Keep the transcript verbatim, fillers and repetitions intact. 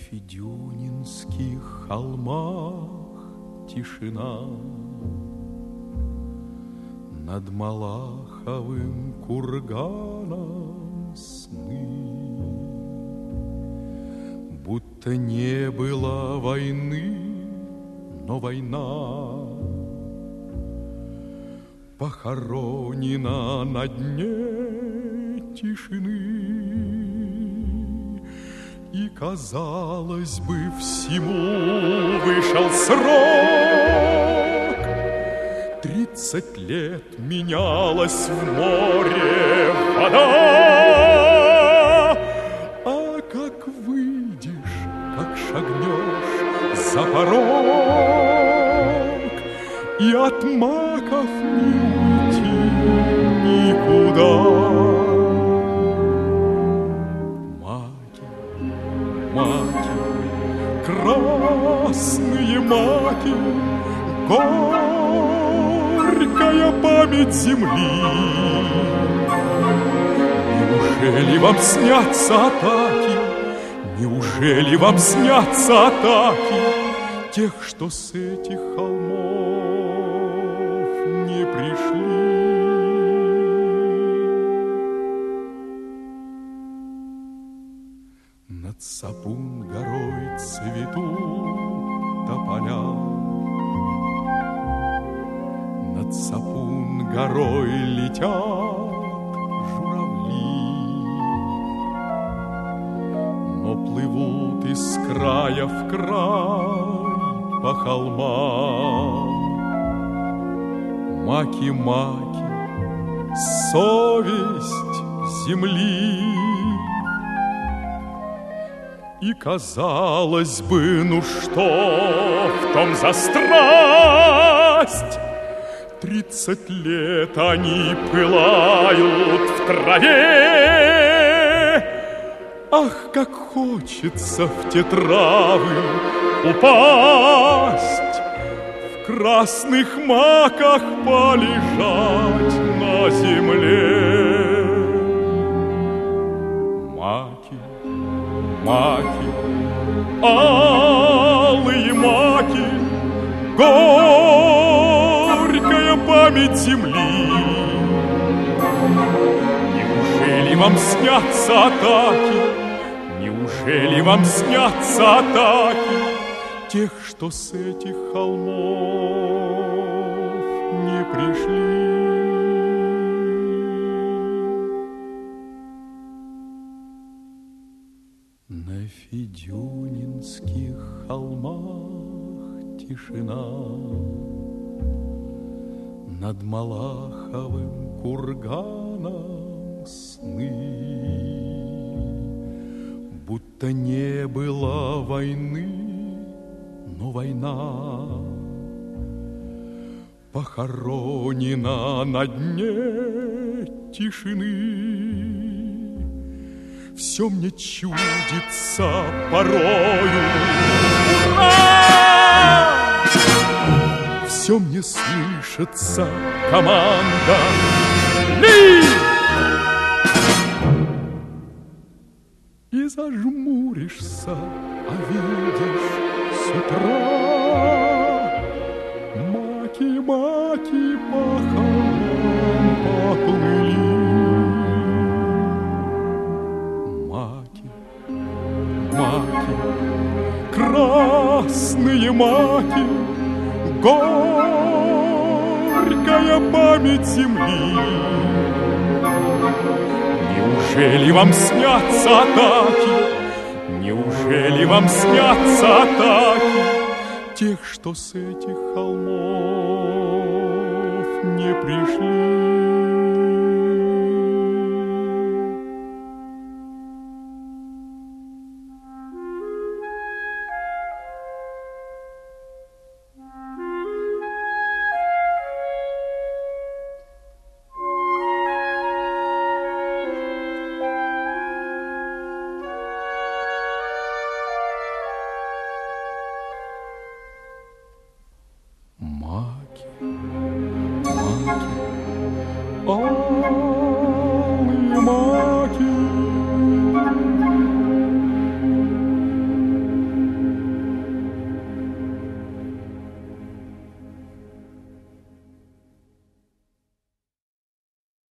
Федюнинских холмах тишина, над Малаховым курганом сны. Будто не было войны, но война похоронена на дне тишины. И, казалось бы, всему вышел срок. Тридцать лет менялась в море вода. А как выйдешь, как шагнешь за порог, и от маков не уйти никуда. Маки, красные маки, горькая память земли. Неужели вам снятся атаки? Неужели вам снятся атаки тех, что с этих холмов не пришли? Над Сапун горой цветут тополя, над Сапун горой летят журавли, но плывут из края в край по холмам маки-маки, совесть земли. И, казалось бы, ну что в том за страсть? Тридцать лет они пылают в траве. Ах, как хочется в те травы упасть, в красных маках полежать на земле. Маки, маки, алые маки, горькая память земли. Неужели вам снятся атаки? Неужели вам снятся атаки тех, что с этих холмов не пришли? На Федюнинских холмах тишина, над Малаховым курганом сны. Будто не было войны, но война похоронена на дне тишины. Все мне чудится порою, ура! Все мне слышится команда «Ли!» И зажмуришься, а видишь с утра маки-маки по холмам поплыли. Маки, красные маки, горькая память земли. Неужели вам снятся атаки? Неужели вам снятся атаки тех, что с этих холмов не пришли?